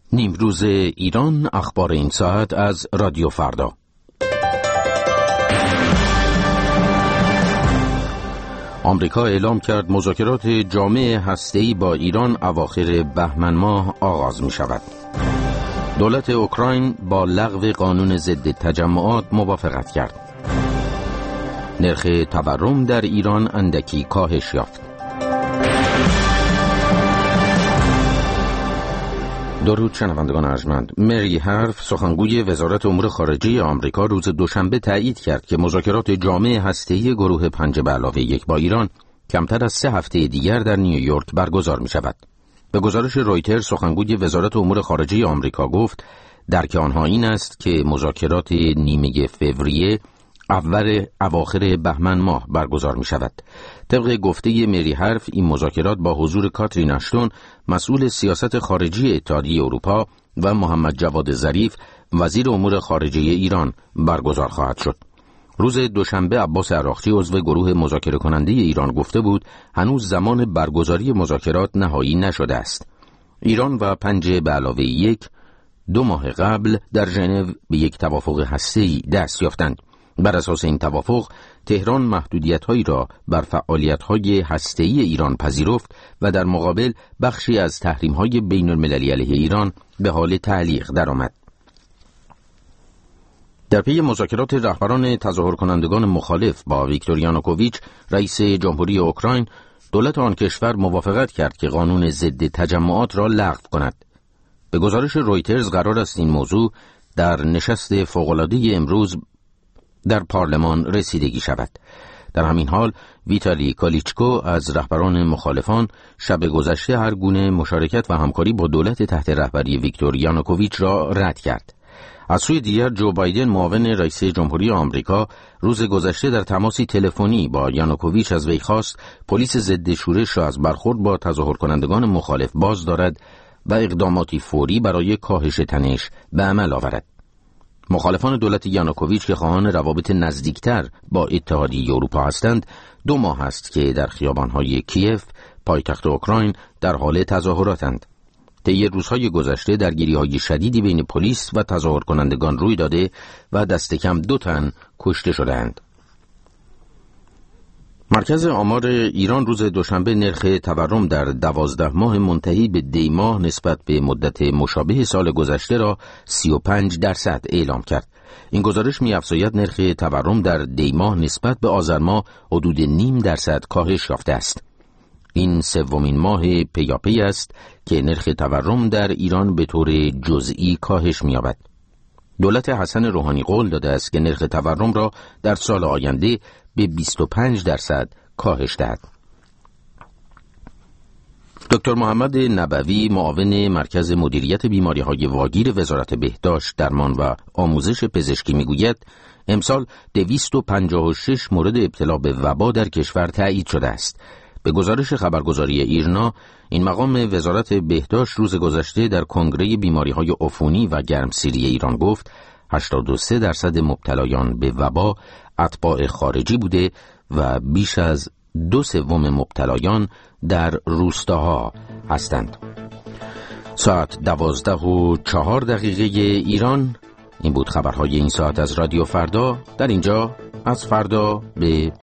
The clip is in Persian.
نیمروز ایران، اخبار این ساعت از رادیو فردا. آمریکا اعلام کرد مذاکرات جامع هسته‌ای با ایران اواخر بهمن ماه آغاز می شود. دولت اوکراین با لغو قانون ضد تجمعات موافقت کرد. نرخ تورم در ایران اندکی کاهش یافت. درود شنوندگان ارجمند. مری هارف، سخنگوی وزارت امور خارجه آمریکا، روز دوشنبه تایید کرد که مذاکرات جامع هسته‌ای گروه 5+1 با ایران کمتر از 3 هفته دیگر در نیویورک برگزار می شود. به گزارش رویترز، سخنگوی وزارت امور خارجه آمریکا گفت درک آنها این است که مذاکرات نیمه فوریه اواخر بهمن ماه برگزار می شود. طبق گفته مری هارف، این مذاکرات با حضور کاترین اشتون، مسئول سیاست خارجی اتحادیه اروپا، و محمد جواد ظریف، وزیر امور خارجه ایران برگزار خواهد شد. روز دوشنبه عباس عراقچی، عضو گروه مذاکره کننده ایران، گفته بود هنوز زمان برگزاری مذاکرات نهایی نشده است. ایران و 5+1 2 ماه قبل در ژنو به یک توافق هسته‌ای دست یافتند. بر اساس این توافق، تهران محدودیت‌هایی را بر فعالیت‌های هسته‌ای ایران پذیرفت و در مقابل بخشی از تحریم‌های بین‌المللی علیه ایران به حال تعلیق درآمد. در پی مذاکرات رهبران تظاهر کنندگان مخالف با ویکتور یانوکوویچ، رئیس جمهوری اوکراین، دولت آن کشور موافقت کرد که قانون ضد تجمعات را لغو کند. به گزارش رویترز قرار است این موضوع در نشست فوق‌العاده امروز در پارلمان رسیدگی شود. در همین حال، ویتالی کالیچکو از رهبران مخالفان شب گذشته هر گونه مشارکت و همکاری با دولت تحت رهبری ویکتور یانوکوویچ را رد کرد. از سوی دیگر، جو بایدن، معاون رئیس جمهوری آمریکا، روز گذشته در تماسی تلفنی با یانوکوویچ از وی خواست پلیس ضد شورش را از برخورد با تظاهر کنندگان مخالف باز دارد و اقداماتی فوری برای کاهش تنش به عمل آورد. مخالفان دولت یانوکوویچ که خواهان روابط نزدیکتر با اتحادیه اروپا هستند، 2 ماه است که در خیابان‌های کیف، پایتخت اوکراین، در حال تظاهراتند. طی روزهای گذشته درگیری‌های شدیدی بین پلیس و تظاهر کنندگان روی داده و دست کم 2 تن کشته شدند. مرکز آمار ایران روز دوشنبه نرخ تورم در 12 ماه منتهی به دی ماه نسبت به مدت مشابه سال گذشته را 35% اعلام کرد. این گزارش می‌افزاید نرخ تورم در دی ماه نسبت به آذر ماه حدود 0.5% کاهش یافته است. این 3مین ماه پیاپی است که نرخ تورم در ایران به طور جزئی کاهش می‌یابد. دولت حسن روحانی قول داده است که نرخ تورم را در سال آینده به 25% کاهش دهد. دکتر محمد نبوی، معاون مرکز مدیریت بیماری‌های واگیر وزارت بهداشت، درمان و آموزش پزشکی، میگوید امسال 256 مورد ابتلا به وبا در کشور تایید شده است. به گزارش خبرگزاری ایرنا، این مقام وزارت بهداشت روز گذشته در کنگره بیماری‌های عفونی و گرمسیری ایران گفت 83% مبتلایان به وبا اتباع خارجی بوده و بیش از 2/3 مبتلایان در روستاها هستند. ساعت 12:04 ایران. این بود خبرهای این ساعت از رادیو فردا. در اینجا از فردا به